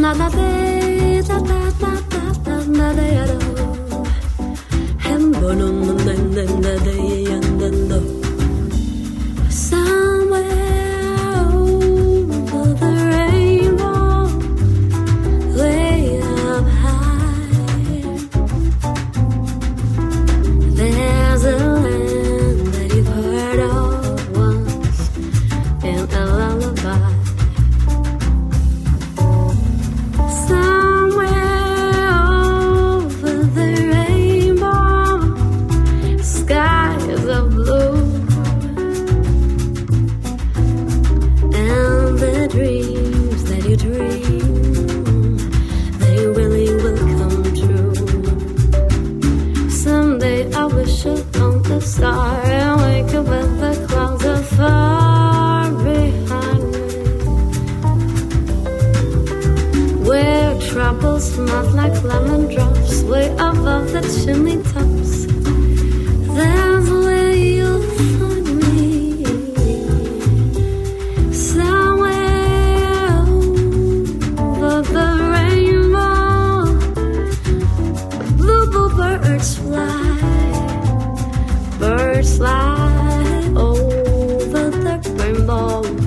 nada de da da da da da nada yaro hembonon nanda de yandando somewhere over the rainbow way up high there's a land that you've heard of once in a lullaby. Star and wake up with the clouds are far behind me, where troubles smell like lemon drops way above the chimney tops. That's where you'll find me, somewhere over the rainbow. Bluebirds fly, birds fly over the rainbow.